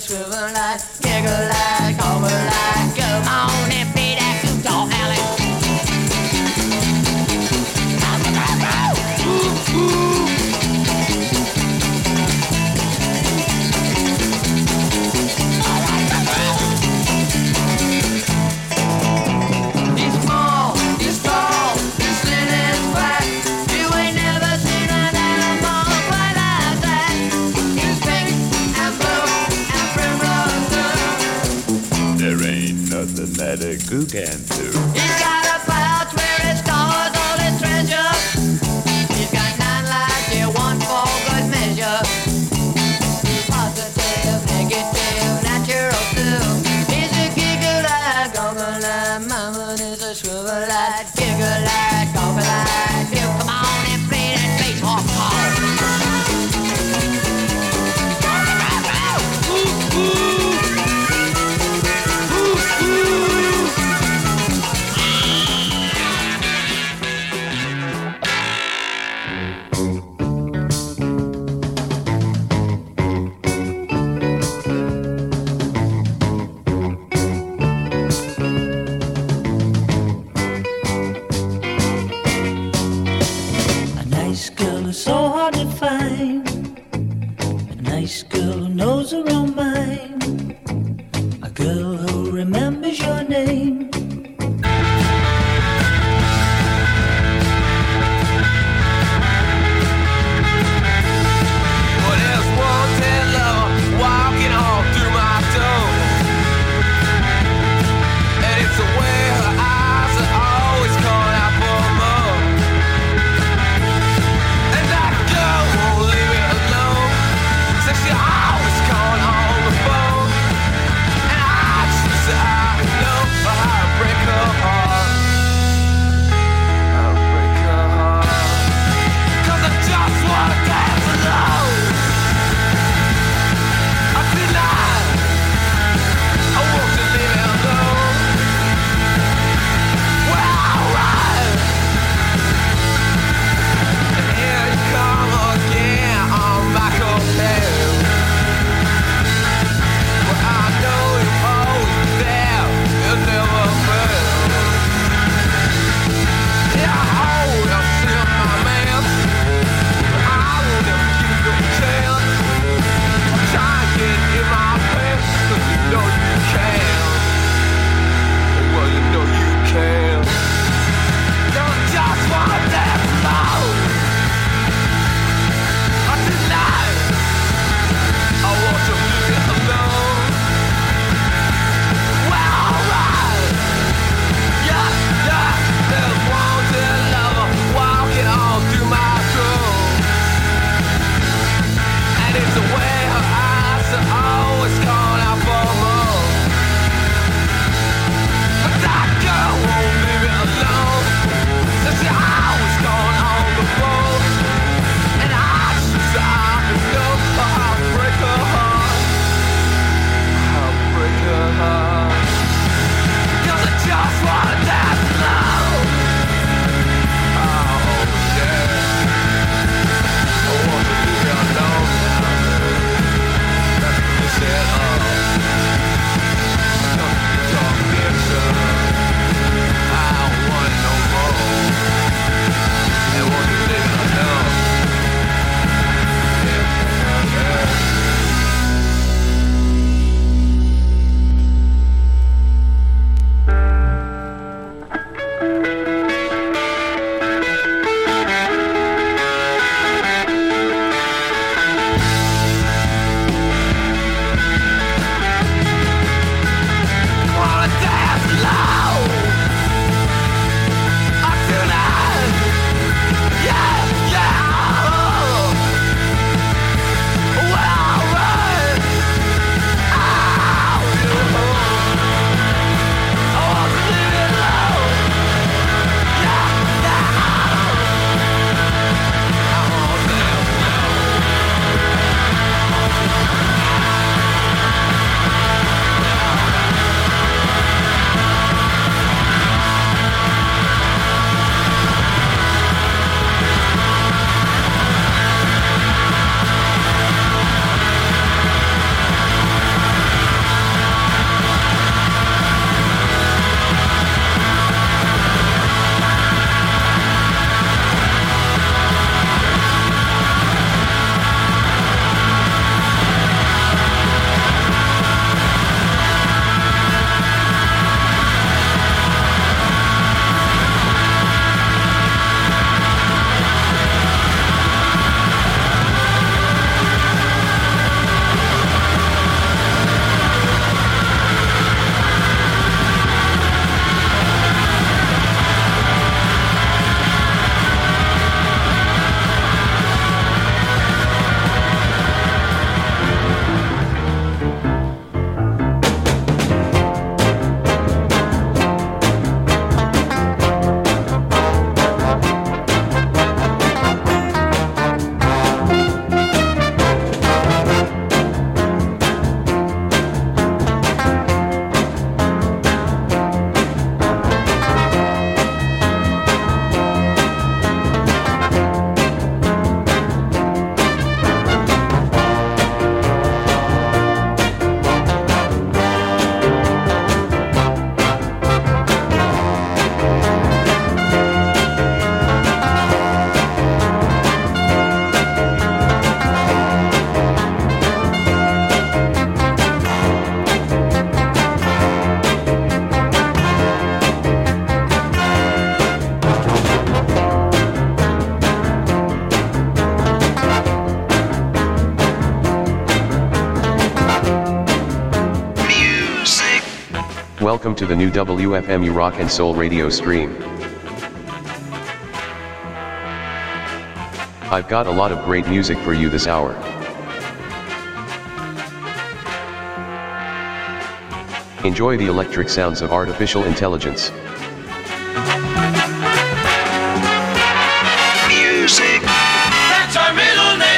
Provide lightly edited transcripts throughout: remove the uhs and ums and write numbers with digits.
swivel like, giggle like, over like, come on and play that guitar, Alex. Ooh, ooh. He's small, he's tall, he's thin and fat. You ain't never seen an animal quite like that. He's pink and blue and primrose. There ain't nothing that a goo can do. He's got a pouch where it stores all his treasure. He's got 9 lives, yeah, 1 for good measure. Positive, negative, natural too. He's a giggle like, goggle like, mama is a swivel like, giggle like, goggle like. You come on and play that bass hawk call. Ooh, ooh. A nice girl is so hard to find. A nice girl who knows her own mind. A girl who remembers your name. What else wants that lover walking all through my door? And it's the way her eyes are always calling out for more. And that girl won't leave it alone. Says she always calling on the phone. And I just say I know Welcome to the new WFMU Rock and Soul radio stream. I've got a lot of great music for you this hour. Enjoy the electric sounds of artificial intelligence. Music. That's our middle name.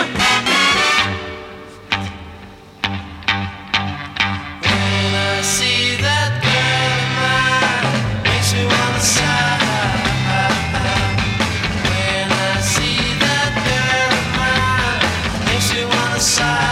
When I see that girl of mine, makes me wanna sigh. When I see that girl of mine, makes me wanna sigh.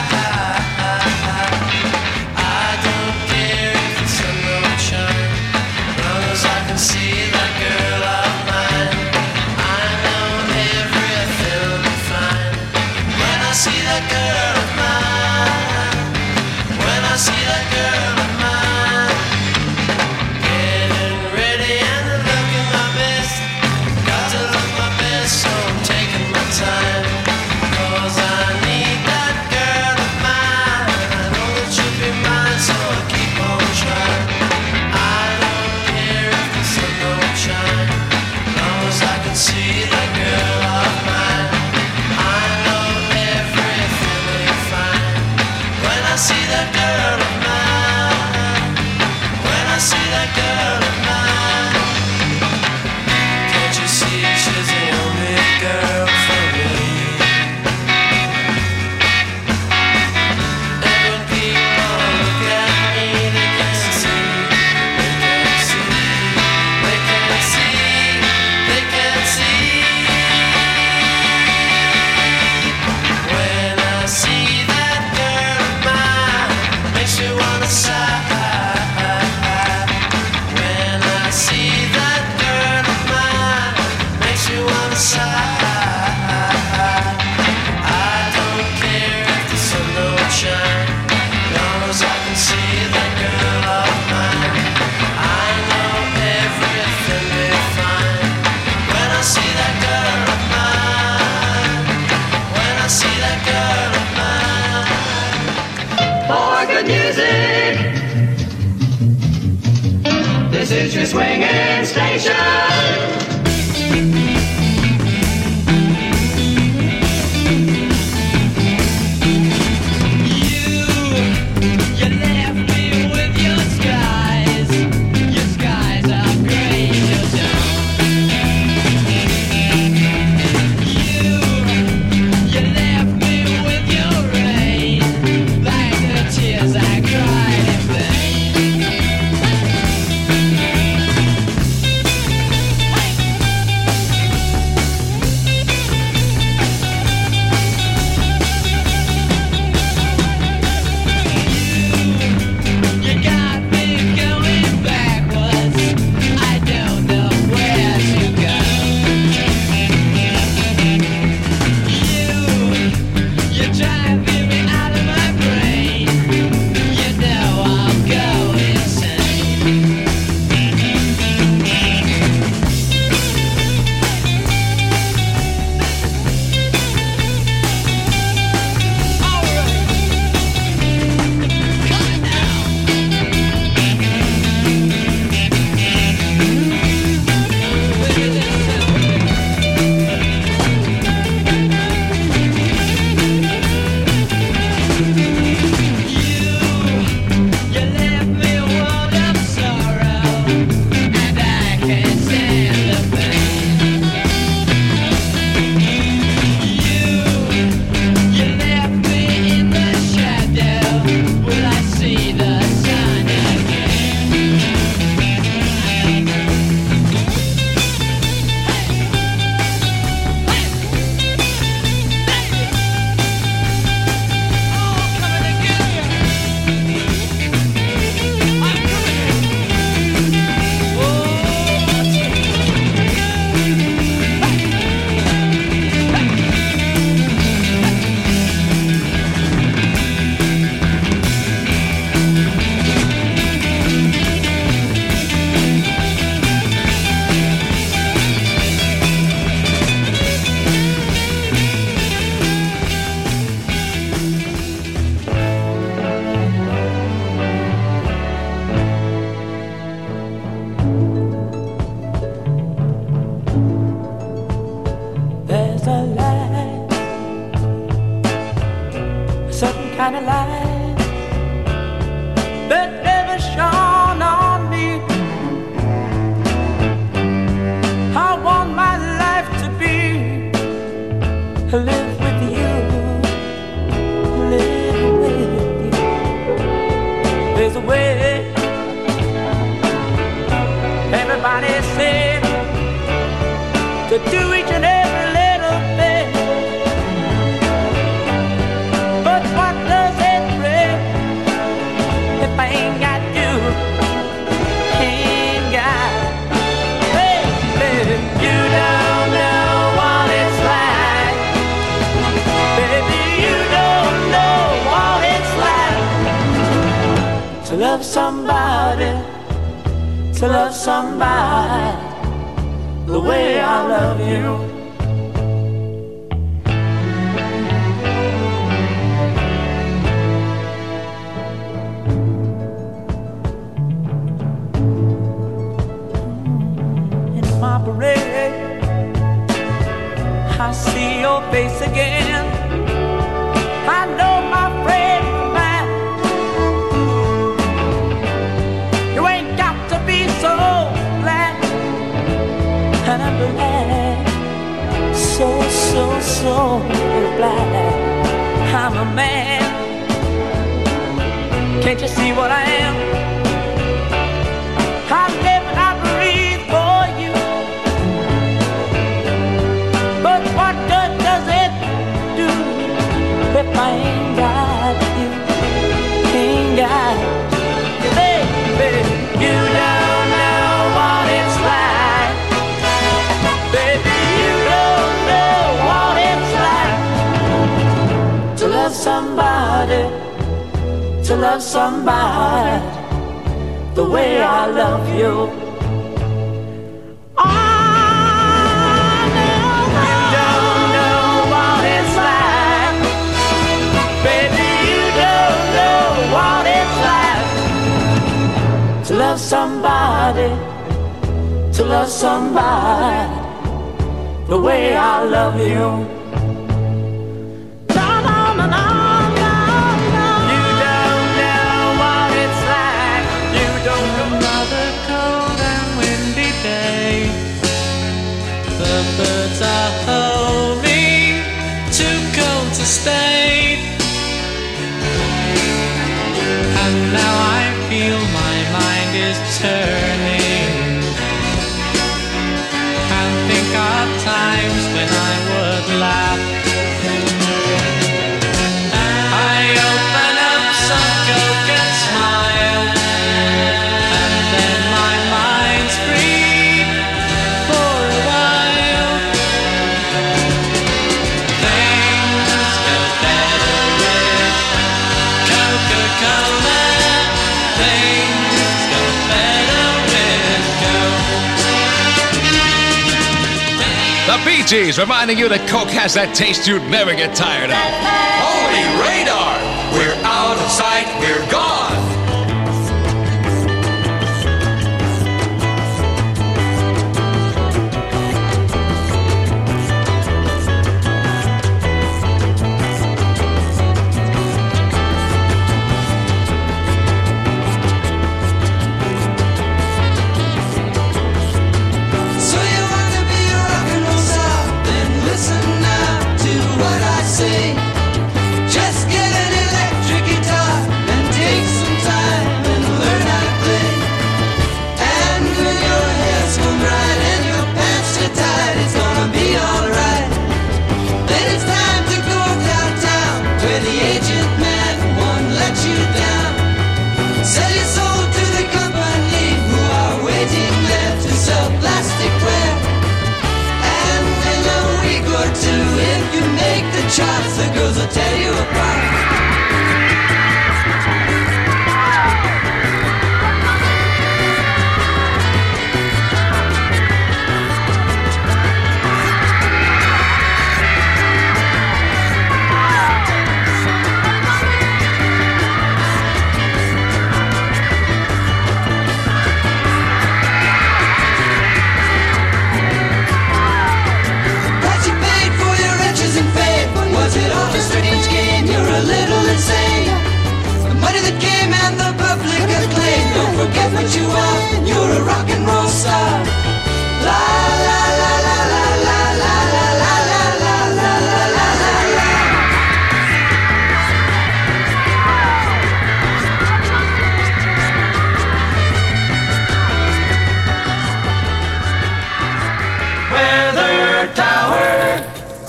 I don't care if it's sun or shine, as long as I can see that girl of mine. I know everything will be fine. When I see that girl of mine, when I see that girl of mine, getting ready and looking my best. Got to look my best, so I'm taking my time. 'Cause I need that girl of mine. I know that she'll be mine, so I'll keep on trying. I don't care if the sun don't shine, as long as I can see that girl of mine. I know everything will be fine. When I see that girl of mine, when I see that girl of mine, can't you see she's the only girl for me? And when people look at me, they can't see, they can't see, they can't see, they can't see. When I see that girl of mine, makes me wanna sigh. When I see that girl of mine, makes me wanna sigh. I don't care if the sun don't shine, as long as I can see that girl of mine. I know everything will be fine. When I see that girl of mine, when I see that girl of mine. For good music, this is your swinging station. You left me with your skies. Your skies are gray till dawn. You left me with your rain, like the tears I cried in vain. to do each and every little thing. But what does it bring if I ain't got you? Ain't got, baby, you don't know what it's like. Baby, you don't know what it's like to love somebody, to love somebody the way I love you. In my parade, I see your face again. I know my friend of mine, you ain't got to be so glad. And I'm glad, so glad I'm a man. Can't you see what I am? I live and I breathe for you. But what good does it do if I ain't got you? Ain't got you, baby. You don't know what it's like. Baby, you don't know what it's like to love somebody, to love somebody the way I love you. Oh, no, you don't know what it's like. Baby, you don't know what it's like to love somebody, to love somebody the way I love you. No, no, no, no, no, no. You don't know what it's like. You don't know. Another cold and windy day. The birds are hoping too cold to stay. And now I feel my mind is turning. And think of times when I would laugh. I open up some Coke and smile, and then my mind's free for a while. Things go better with Coca-Cola. Things go better with Coke. The Bee Gees reminding you that Coke has that taste you'd never get tired of. Holy radar! We're out of sight, we're gone! So you want to be a rock and roll star? Then listen now to what I say. Just get an electric guitar and take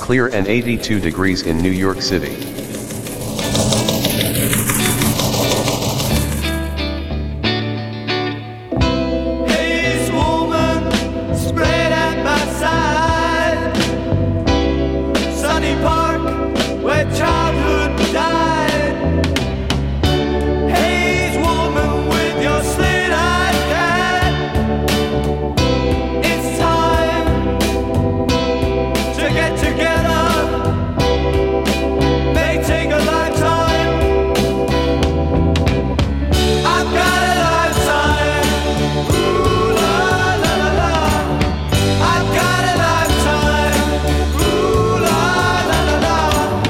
Clear and 82 degrees in New York City. Haze woman spread at my side. Sunny Park where childhood died. Haze woman with your slit-eyed cat. It's time to get together. May take a lifetime. I've got a lifetime. Ooh la la la la. I've got a lifetime. Ooh la la la la.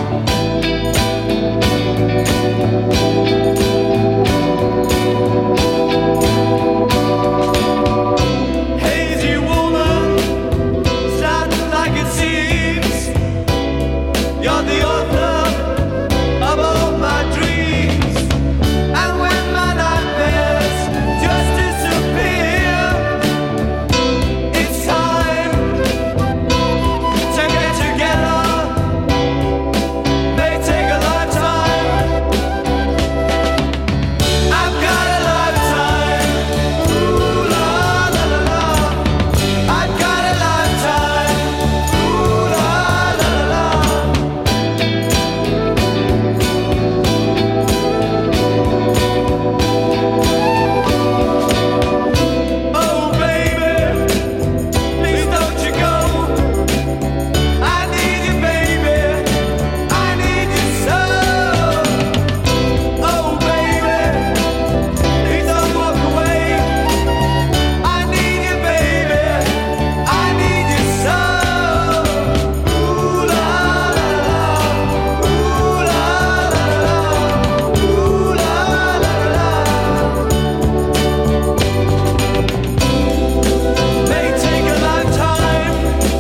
Hazy woman, sounding like it seems. You're the author of all my dreams. And when my nightmares just disappear, it's time to get together. May take a lifetime. I've got a lifetime. Ooh la la la la. I've got a lifetime. Ooh la la la la. Oh baby, please don't you go. I need you, baby. I need you so. Oh baby, please don't walk away. I need you, baby. I need you so. Ooh la la la. Ooh la la la. Ooh la la la. May take a lifetime.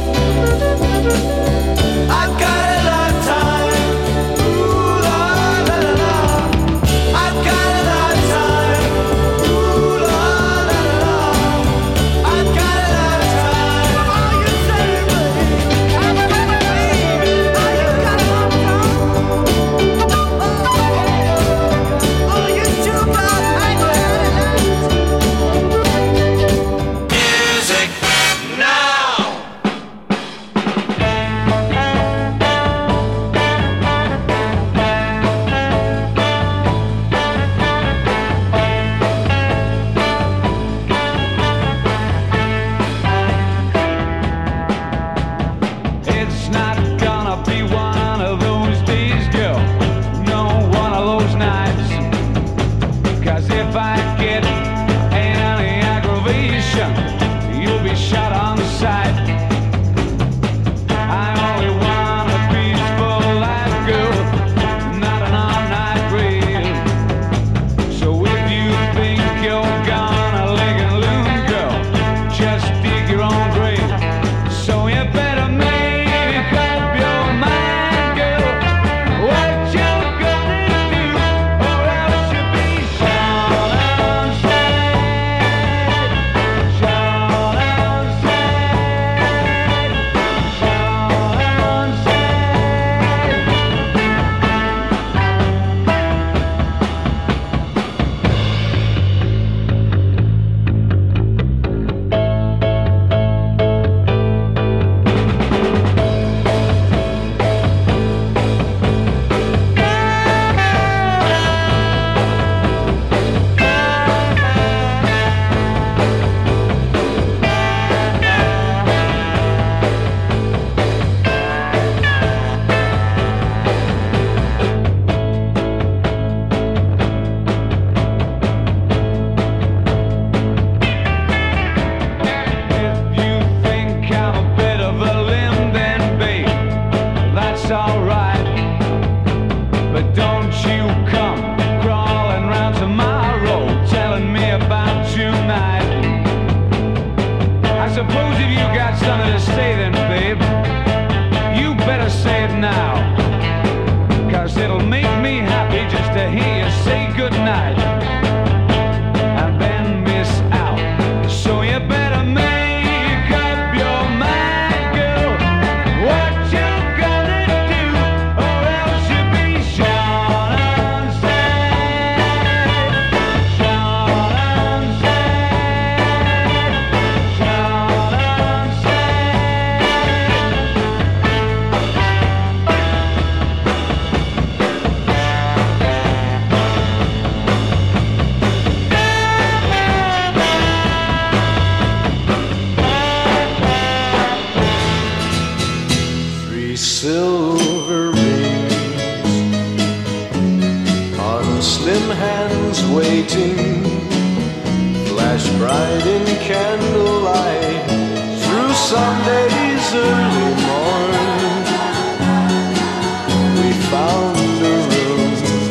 I've got a lifetime. Ooh la la la la. I've got a lifetime. Ooh la la la la. I've got a lifetime. All you say, baby. I've got a baby. I've got a lifetime. Oh, you too bad. Music now. It's not gonna be one of those days, girl. No one of those nights. 'Cause if I get any aggravation, you'll be shot on sight. I only want a peaceful life, girl, not an all-night rave. So if you think you're gonna lick and loon, girl, just dig your own grave. So you better make up your mind, girl, what you gonna do, or else you'll be shot on sight, shot on sight, shot on sight. If you think I'm a bit of a limb, then babe, that's alright. But don't you come crawling round tomorrow telling me about tonight. I suppose if you got something to say, then babe, you better say it now. 'Cause it'll make me happy just to hear you say goodnight and then miss out. So you better make up your mind, girl, what you got. night in candlelight, through Sunday's early morn, we found a room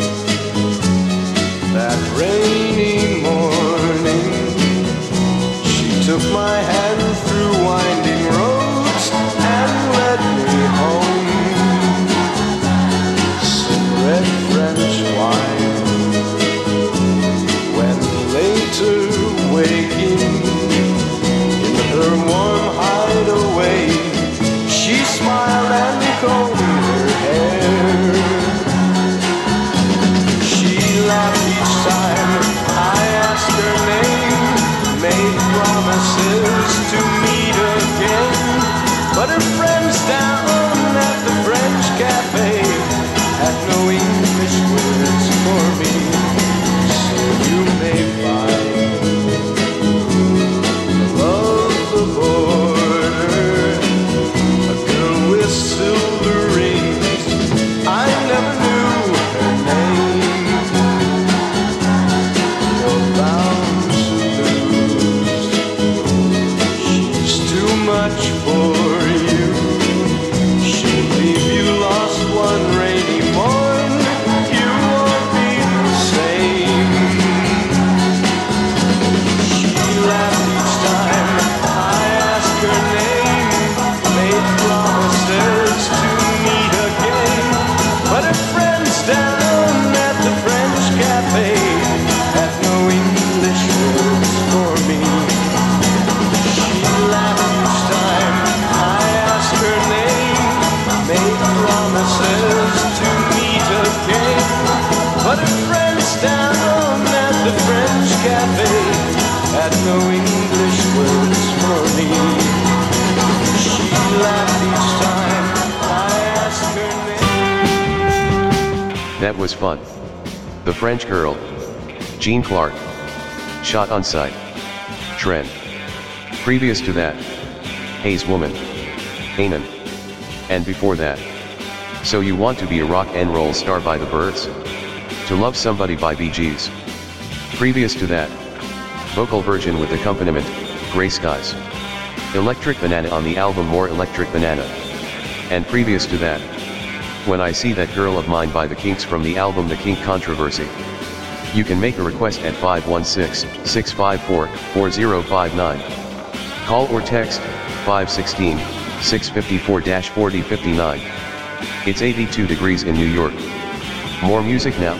that rainy morning. She took my hand through winding roads and led me home. Some red French wine, when later waking in her warm hideaway, she smiled and combed her hair. She laughed each time I asked her name, made promises to meet again, but her friends down at the French cafe had no English words for me. So you may find above the border a girl with silver rings. I never knew her name. You're bound to lose. She's too much for you. She'll leave you lost one rainy morn. You won't be the same. She laughed each time I asked her name, made promises to meet again, but her friends down at the French cafe had no English words for me. She laughed each time I asked her name, made promises to meet again, but her friends down at the French cafe had no English words for me. She laughed each time I asked her name. That was fun. The French Girl, Jean Clark. Shot on sight. Trend. Previous to that, Hayes Woman, Anon. And before that, So You Want to Be a Rock and Roll Star by the Byrds? To Love Somebody by Bee Gees. Previous to that, vocal version with accompaniment, Gray Skies. Electric Banana on the album More Electric Banana. And previous to that, When I See That Girl of Mine by the Kinks from the album The Kink Controversy. You can make a request at 516-654-4059. Call or text 516-654-4059. It's 82 degrees in New York. More music now.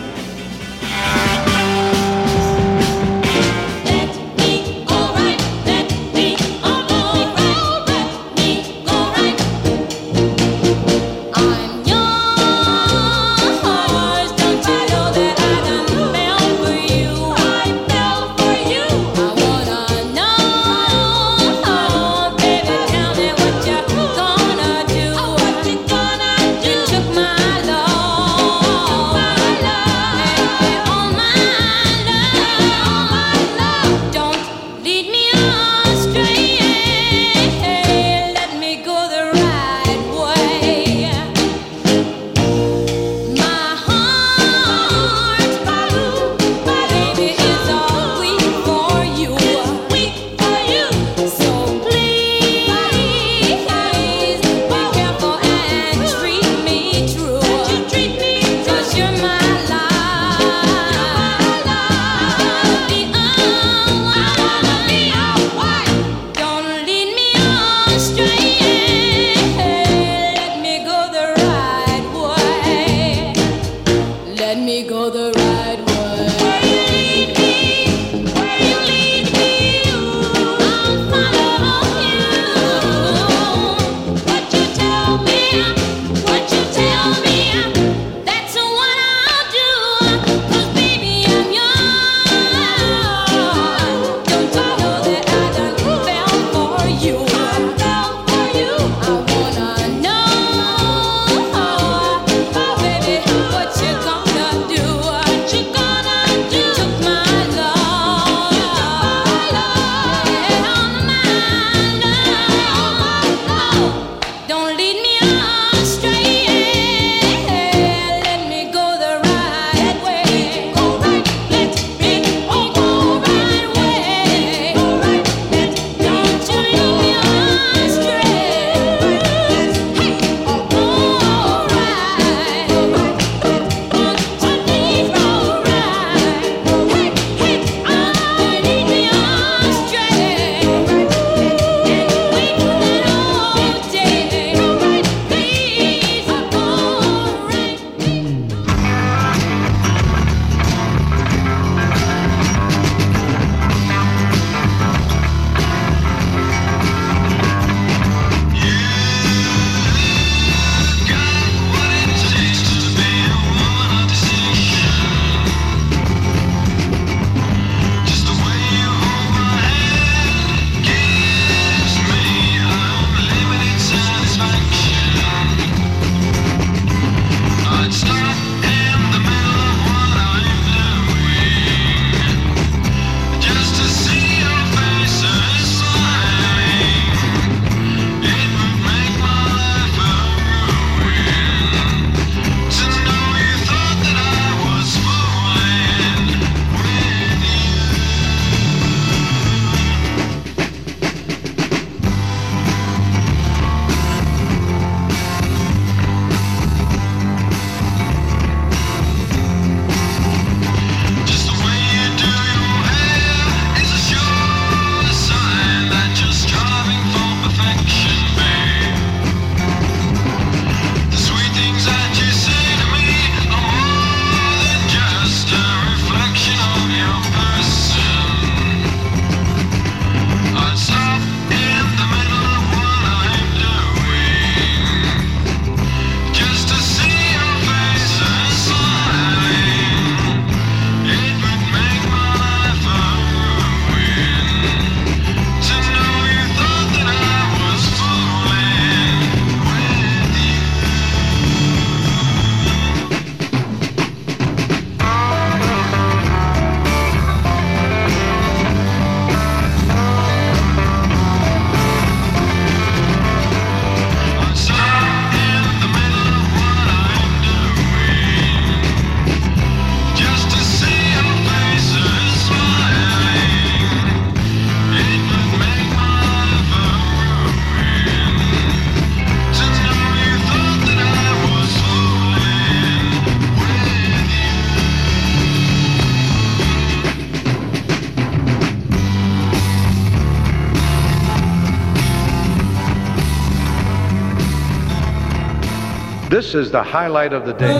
This is the highlight of the day.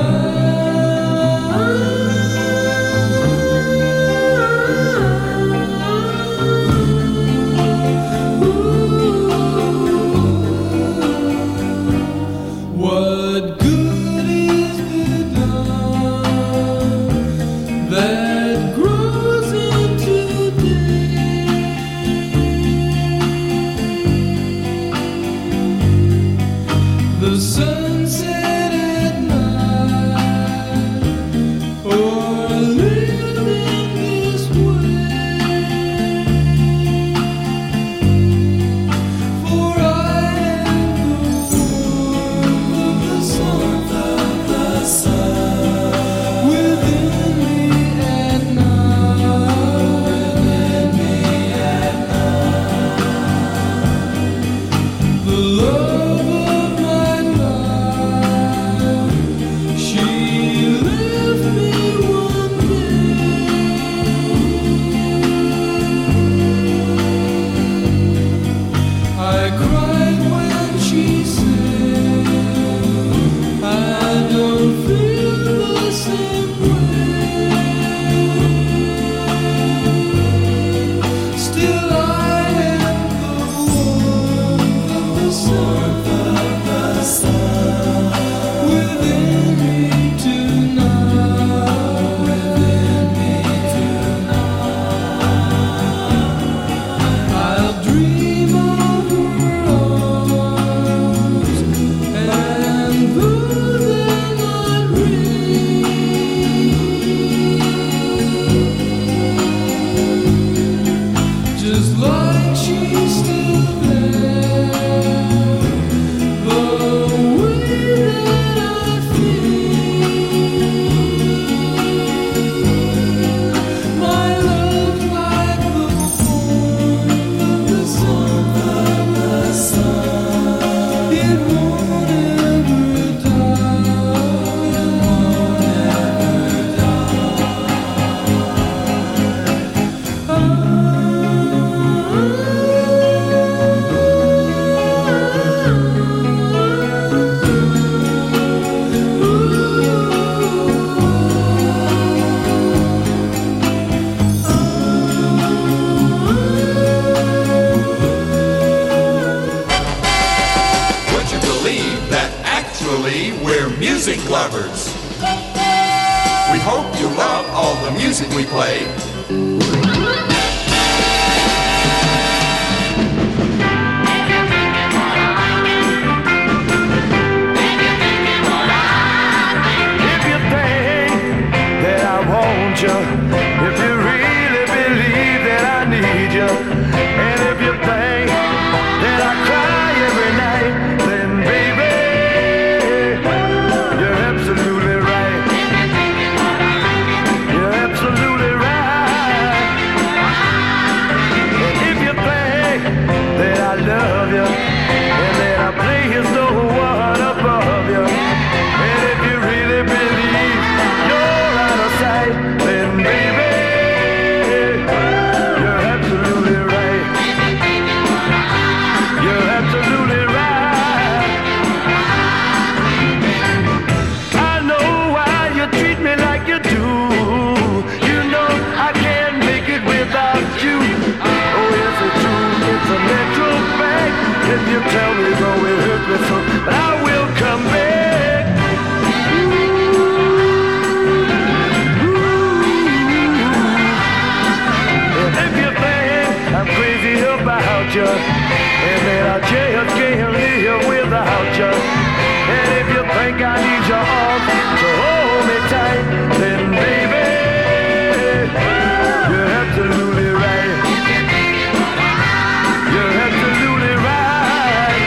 What good is the dawn that grows into day? The sunset at night, or living this way. For I am the warmth of the sun within me at night. The love of my life, she left me one day. I cried when she said, I don't feel the same way. Still I am the warmth of the sun within me tonight. I'll dream of her arms, and though they're not real, just like she's still there, the way that I feel, my love like the warmth of the sun, it won't ever Would you believe that actually we're music lovers? We hope you love all the music we play. If you think that I want you, if you really believe that I need you, and if you think that I cry every night, then baby, you're absolutely right. You're absolutely right. And if you think that I love you, and that I place no one above you, and if you really believe you're out of sight, then baby, you're absolutely right. You're absolutely right. I know why you treat me like you do. You know I can't make it without you. Oh, it's a truth, it's a natural fact. If you tell me so, it hurts me so, but I will come back. And if you think I'm crazy about you, and that I just can't live without you, and if you think I need your arms to hold me tight, then baby, you're absolutely right. You're absolutely right.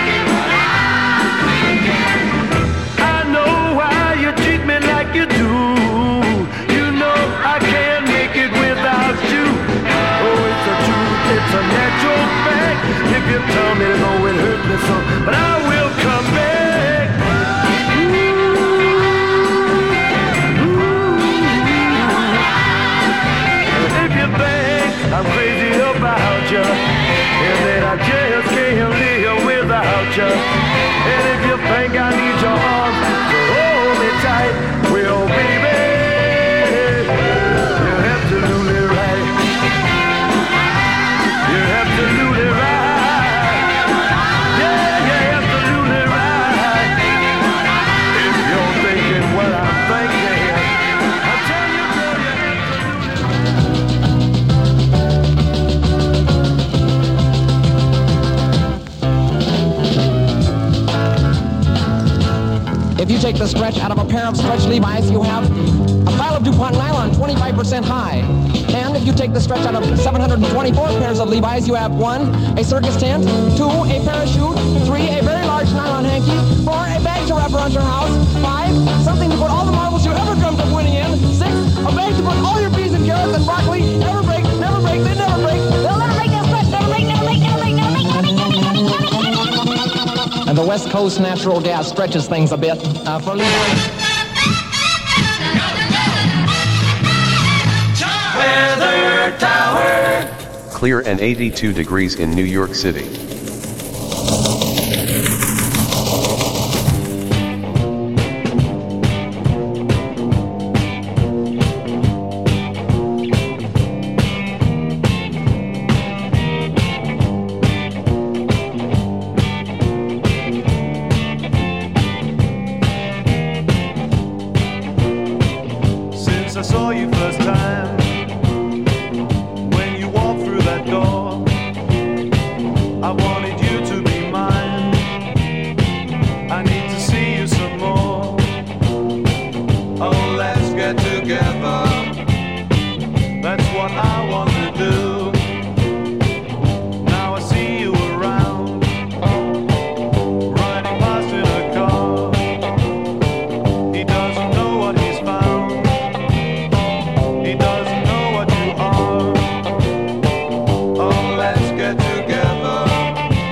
I know why you treat me like you do. You know I can't make it without you. Oh, it's a truth, it's a natural fact. If you tell me no, it hurts me so, but I will come back. Ooh. If you take the stretch out of a pair of stretch Levi's, you have a pile of DuPont nylon 25% high. And if you take the stretch out of 724 pairs of Levi's, you have 1, a circus tent, 2, a parachute, 3, a very large nylon hanky, 4, a bag to wrap around your house, 5, something to put all the marbles you ever dreamt of winning in, 6, a bag to put all your peas and carrots and broccoli, never break, they never break, they'll never break that stretch, never break, never break, never break, never break, never break, never break, never break, never break. And the West Coast natural gas stretches things a bit for Levi's. Weather Tower. Clear and 82 degrees in New York City. Since I saw you first time, when you walked through that door, I wanted you to be mine. I need to see you some more. Oh, let's get together. That's what I want to do. Now I see you around, riding past in a car. He doesn't know what he's found. He doesn't know what you are. Oh, let's get together.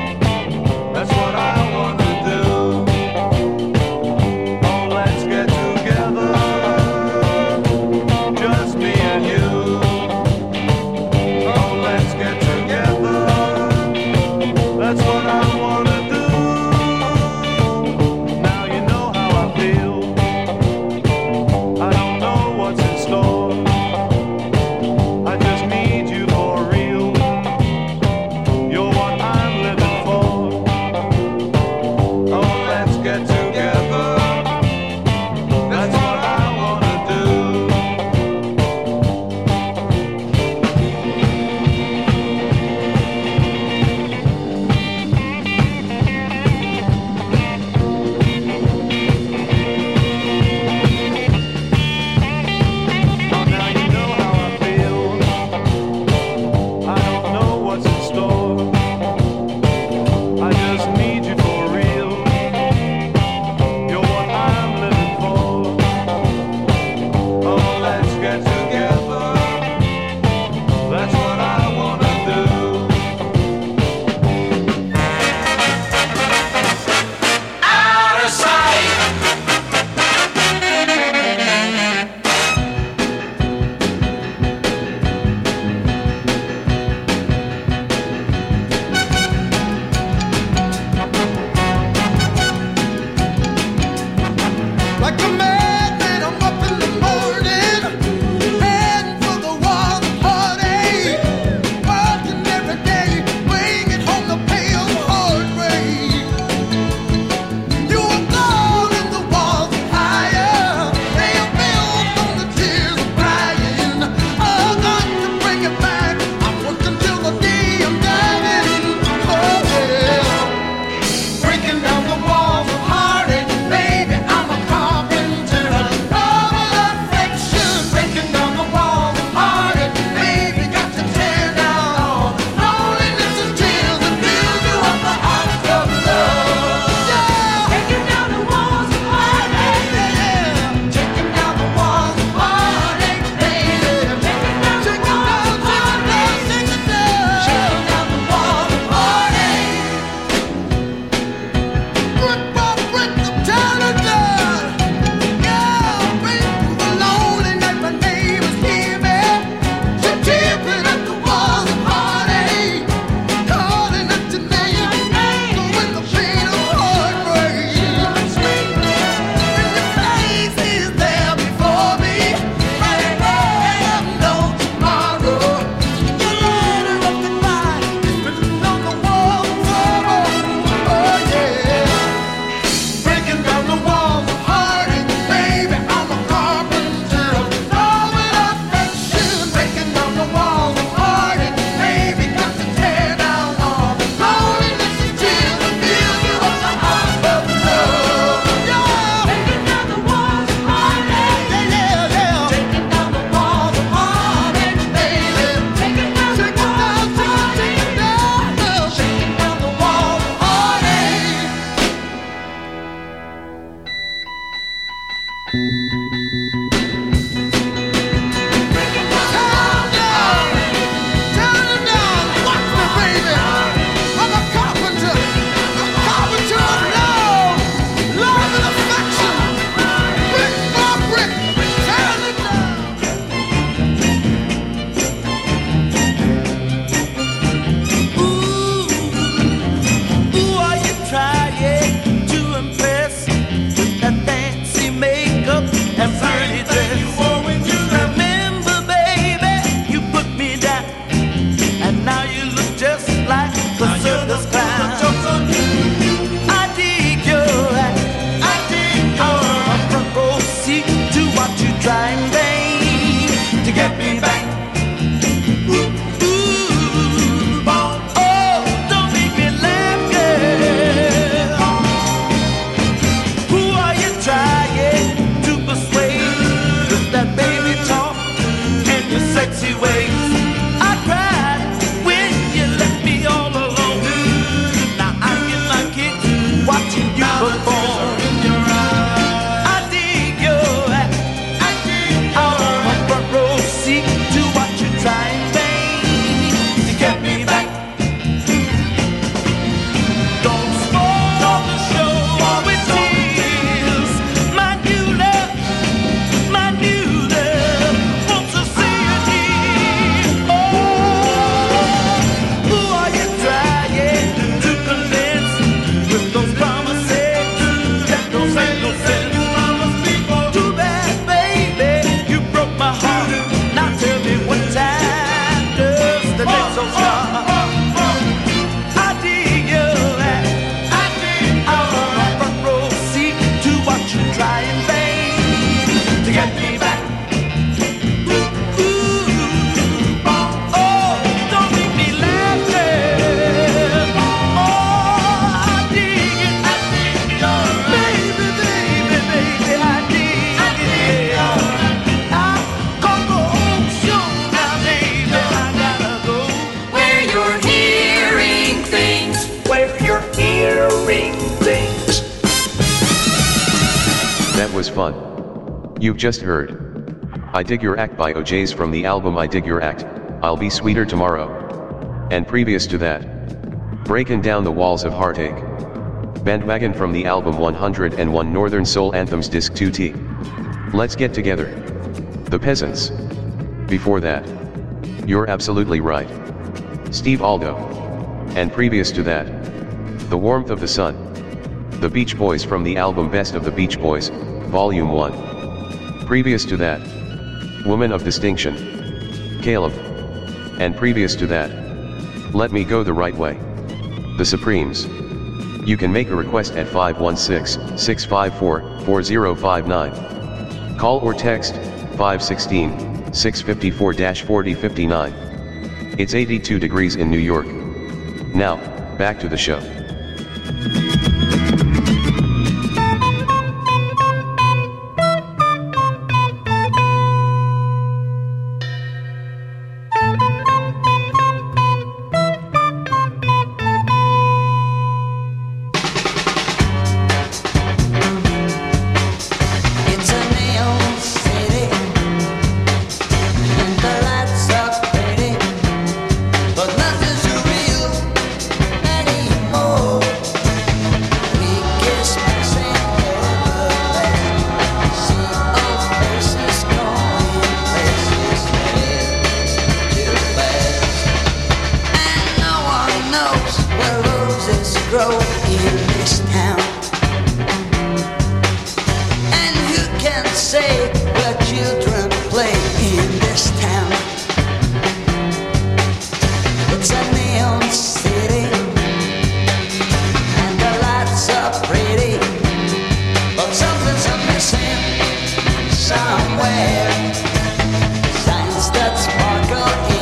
fun. You've just heard I Dig Your Act by OJs from the album I Dig Your Act, I'll Be Sweeter Tomorrow. And previous to that, Breaking Down the Walls of Heartache, Bandwagon from the album 101 Northern Soul Anthems Disc 2T. Let's Get Together, The Peasants. Before that, You're Absolutely Right, Steve Aldo. And previous to that, The Warmth of the Sun, The Beach Boys from the album Best of the Beach Boys, Volume 1. Previous to that, Woman of Distinction, Caleb. And previous to that, Let Me Go the Right Way, The Supremes. You can make a request at 516-654-4059. Call or text 516-654-4059. It's 82 degrees in New York. Now, back to the show.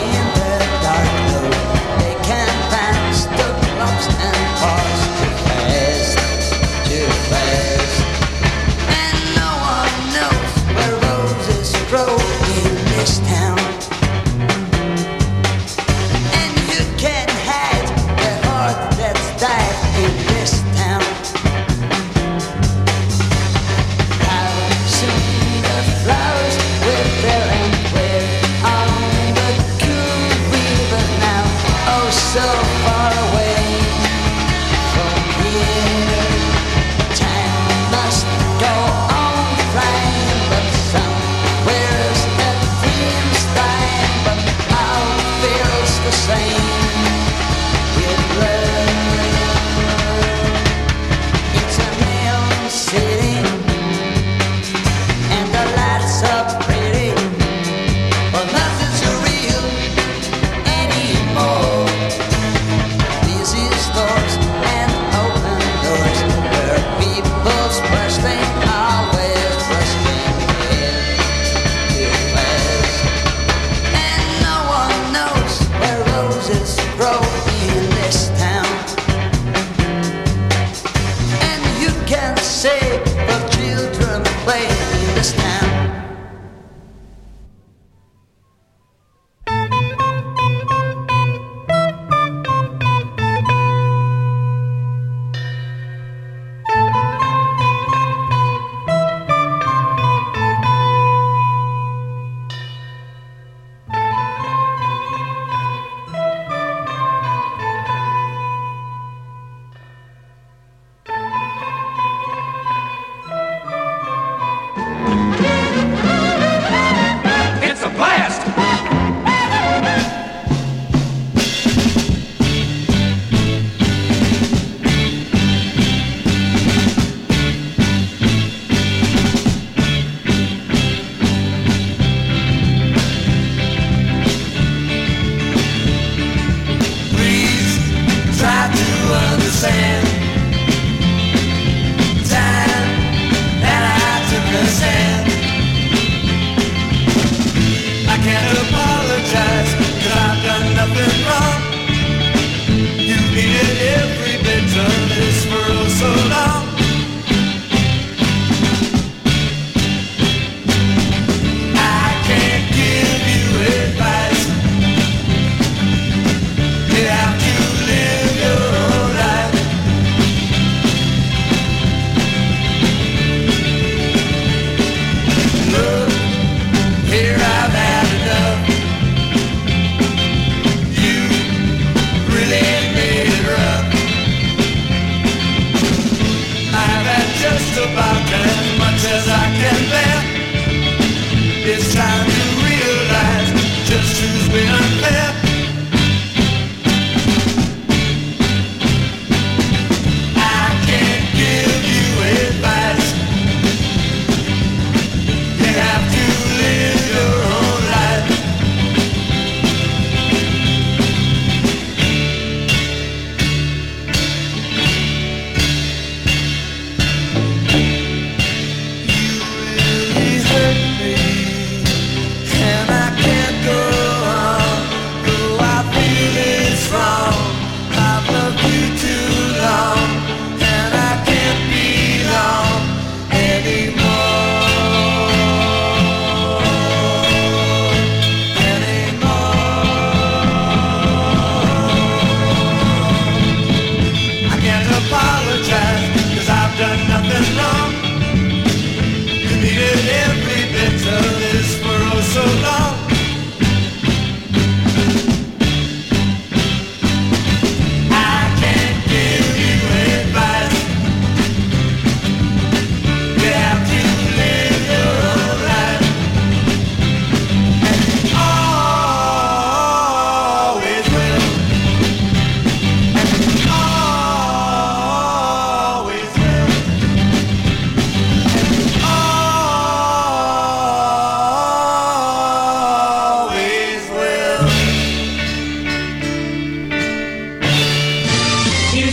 They can find stuck lumps and parts to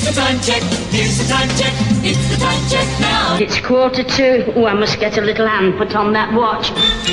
Here's the time check, here's the time check, it's the time check now. It's 1:45. Oh, I must get a little hand put on that watch.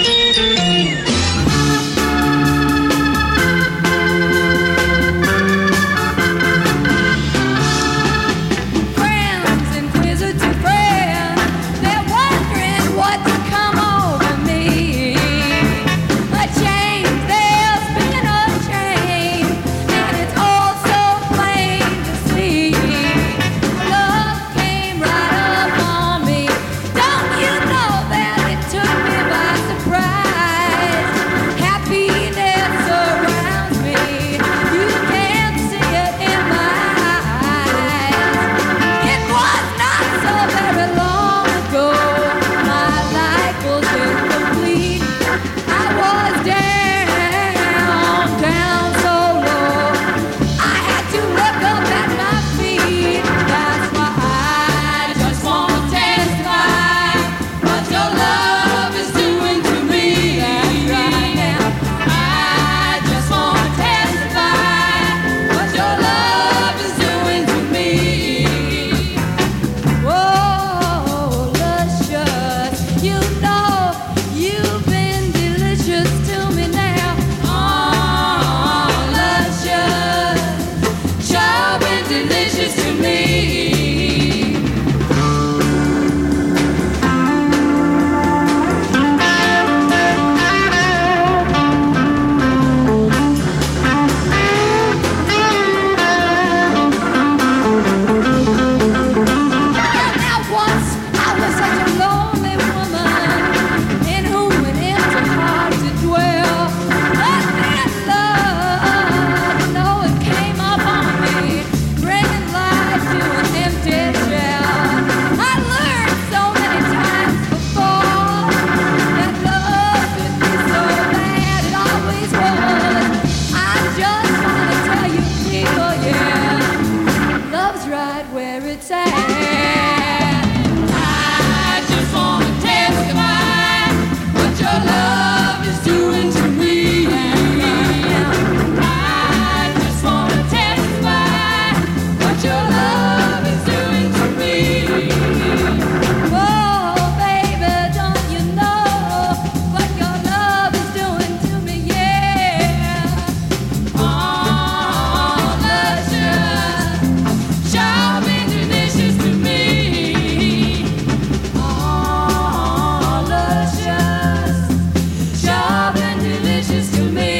Friends inquisitive friends, they're wondering what's come over me. A change, there's been a change, and it's all so plain to see. Love came right up on me. Don't you know that it took me by surprise? Happiness surrounds me. You can't see it in my eyes. It was not so very long ago. My life was incomplete. I was down, down so low. I had to look up at my feet. That's why I just want to testify what your love is doing to me. That's right now. I just want to testify what your love is doing to me. Whoa, luscious, you know you've been delicious to me now. Oh, luscious, sure been delicious to me. Now once I was such a lonely woman, in whom an empty heart did dwell. But then love, no, it came upon me, bringing life to an empty shell. I learned so many times before that love could be so bad, it always was. I just want to tell you people, yeah, love's right where it's at. I just want to testify what your love is doing to me. I just want to testify what your love is doing to me. Oh, baby, don't you know what your love is doing to me? Yeah. Oh, luscious, sure been delicious to me. Oh, luscious, sure been delicious to me.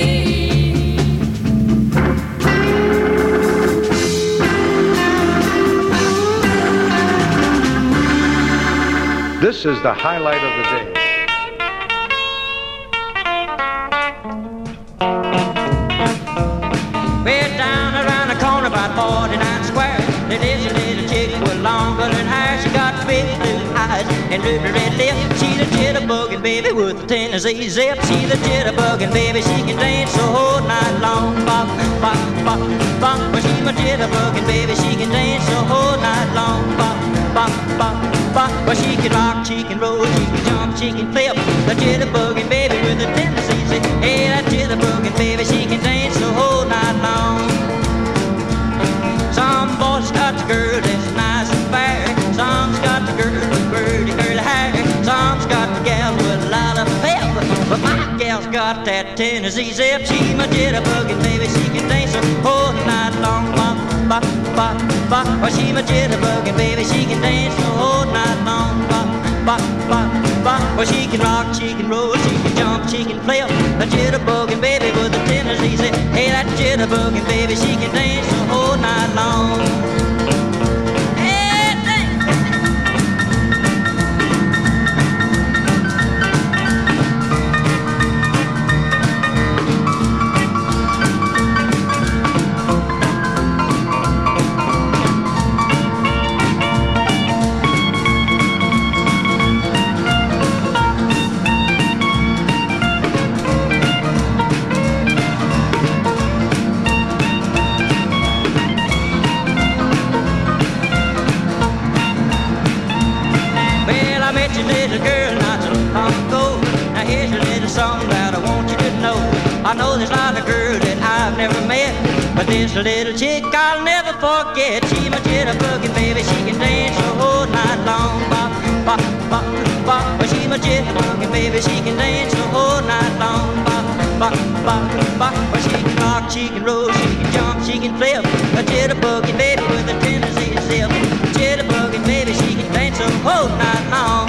This is the highlight of the day. We're down around the corner about 49 Square. There is a little chick with long golden hair. She got big blue eyes and little red lips. She's a jitterbugging baby with a Tennessee zip. She's a jitterbugging baby. She can dance the whole night long. Bop, bop, bop, bop. But she's my jitterbugging baby. She can dance the whole night long. Bop, bop, bop, bop. But she can rock, she can roll, she can jump, she can flip. The jitterbugging baby with a Tennessee zip. Hey, that jitterbugging baby. She can dance the whole night long. Some boys got the girl that's nice and fair. Some's got the girl with curly, curly hair. Some's got the gal with a lot of pep. But my gal's got that Tennessee zip. She's my jitterbugging baby. She can dance the whole night long. Bop, bop, bop, bop. Oh, she's my jitterbugging baby. She can dance the whole night long. Bop, bop, bop, bop. Oh, she can rock, she can roll, she can jump, she can flip. A jitterbugging baby with a Tennessee zip. Hey, that jitterbugging baby. She can dance the whole night long. Hey, thanks. just a little chick I'll never forget. She's my jitterbugging baby, she can dance the whole night long. Bop, bop, bop, bop. She's my jitterbugging baby, she can dance the whole night long. Bop, bop, bop, bop. She can rock, she can roll, she can jump, she can flip. A jitterbugging baby with a tendency to zip. Jitterbugging baby, she can dance the whole night long.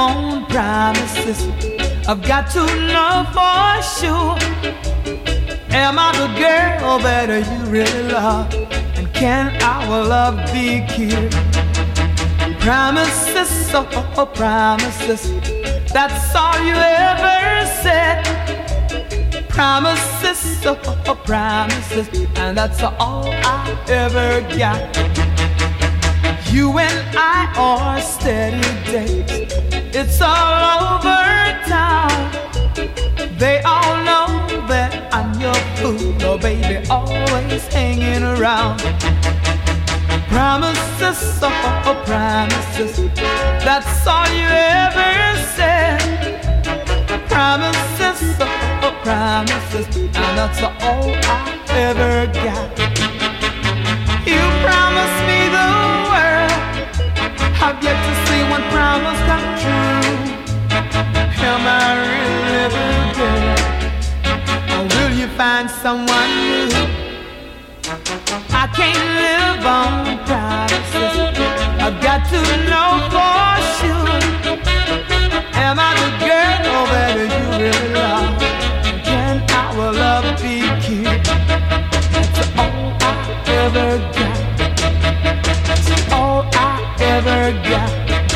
I've got to know for sure Am I the girl that you really love? And can our love be cured? Promises, oh, promises, that's all you ever said. Promises, oh, promises, and that's all I ever got. You and I are steady dates. It's all over town. They all know that I'm your fool, oh baby, always hanging around. Promises, oh, promises, that's all you ever said. Promises, oh, promises, and that's all I ever got. You promised me the world, I've yet to see one promise come true. Am I really the girl, or will you find someone new? I can't live on promises, I've got to know for sure. Am I the girl that you really love? Can our love be cured? That's all I ever got. That's all I ever got.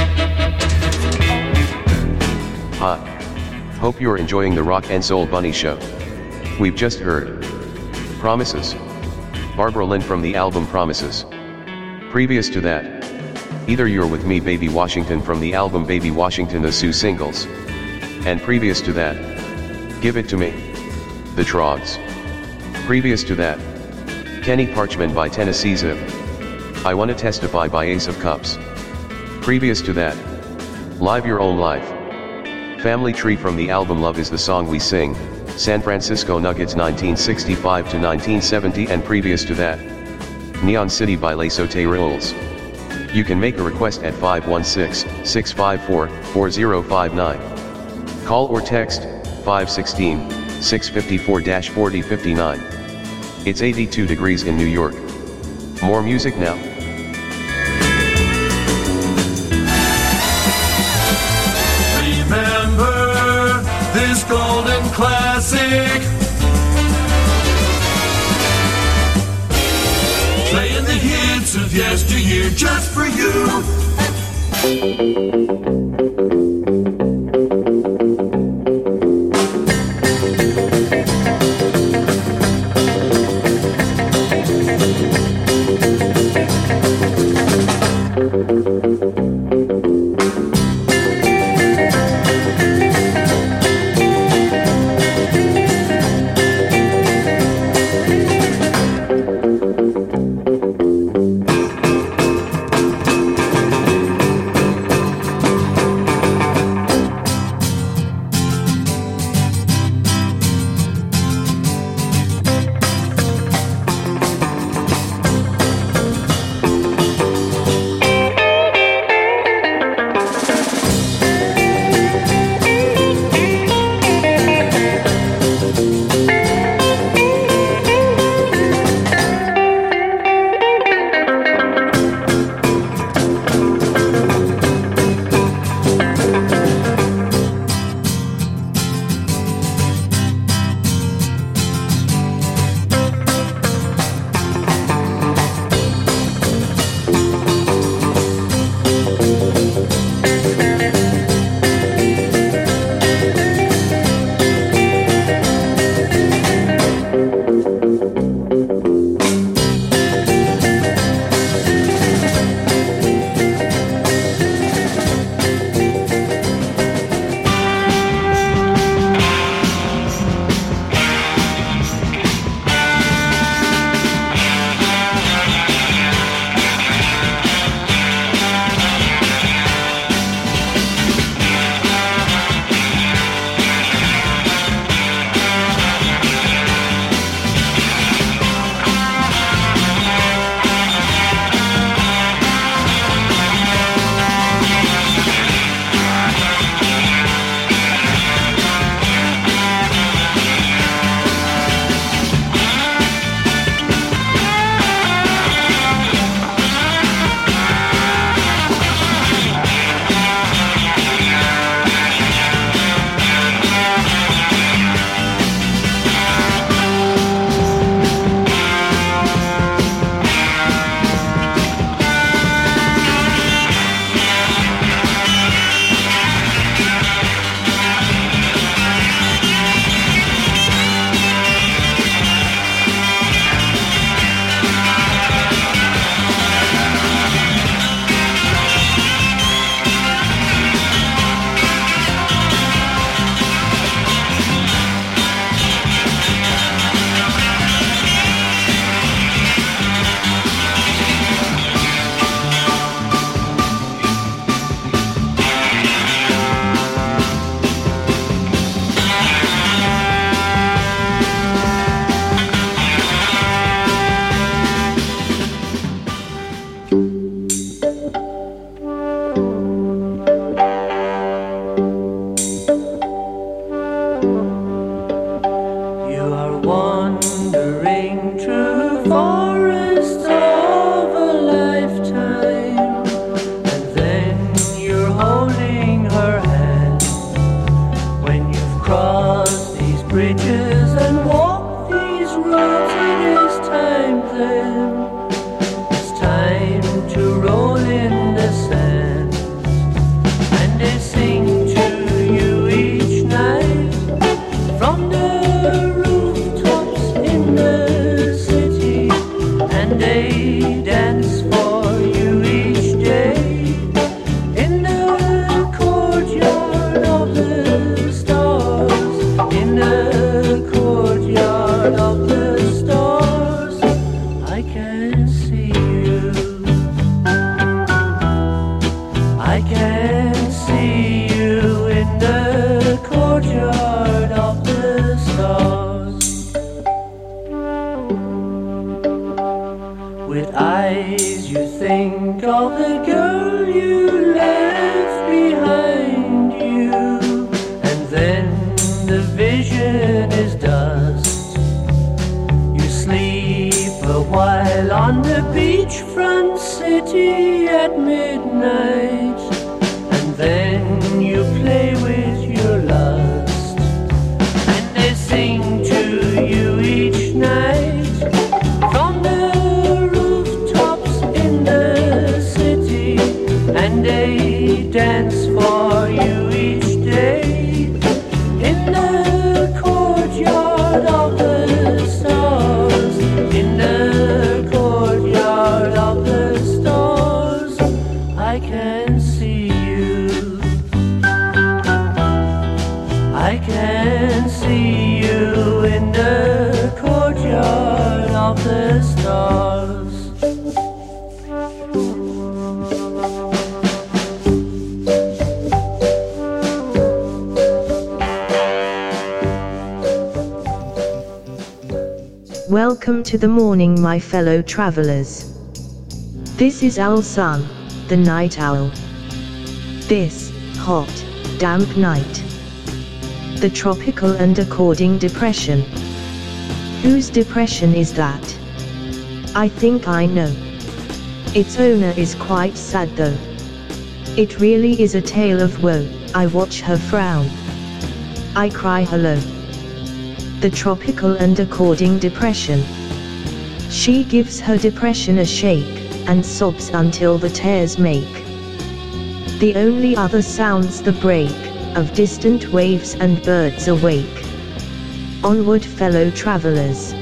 Hi. Hope you're enjoying the Rock and Soul Bunny Show. We've just heard Promises, Barbara Lynn from the album Promises. Previous to that, Either You're With Me Baby Washington from the album Baby Washington, the Sue singles. And previous to that, Give It To Me, The Trogs. Previous to that, Kenny Parchman by Tennessee Zip, I Wanna Testify by Ace of Cups. Previous to that, Live Your Own Life. Family Tree from the album Love Is The Song We Sing, San Francisco Nuggets 1965 to 1970, and previous to that, Neon City by Les Sauté Rules. You can make a request at 516-654-4059. Call or text 516-654-4059. It's 82 degrees in New York. More music now. Remember this golden classic, playing the hits of yesteryear just for you. to roll in the sand, and they sing to you each night from the rooftops in the city, and they dance for you each day in the courtyard of the stars, in the courtyard of the stars. I can see you, I can see you in the courtyard of the stars. With eyes you think of the girl you left behind you, and then the vision is dust. You sleep a while on the beachfront city at midnight, and then you play with your lust, and they sing to you each night from the rooftops in the city, and they dance for you each day in the courtyard of the stars, in the courtyard of the stars. I can see you, I can see you in the courtyard of the stars. Welcome to the morning, my fellow travelers. This is Owl Sun, the night owl. This hot, damp night. The tropical and according depression. Whose depression is that? I think I know. Its owner is quite sad though. It really is a tale of woe. I watch her frown. I cry hello. The tropical and according depression. She gives her depression a shake, and sobs until the tears make. The only other sounds the break of distant waves and birds awake. Onward, fellow travelers.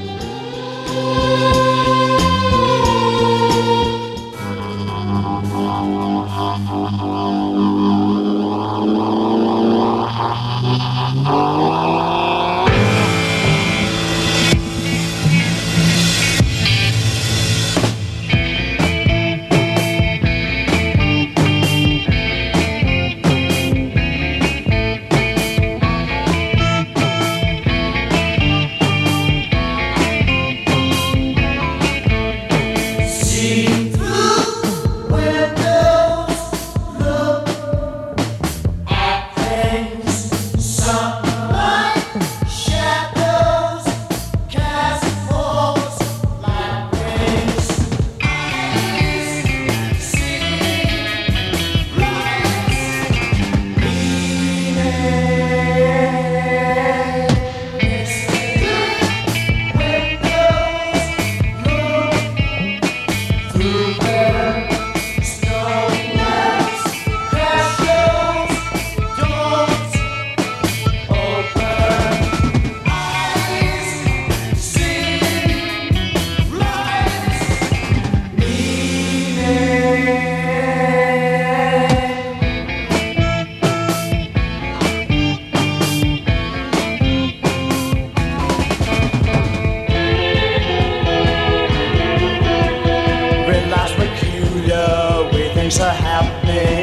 Are happening.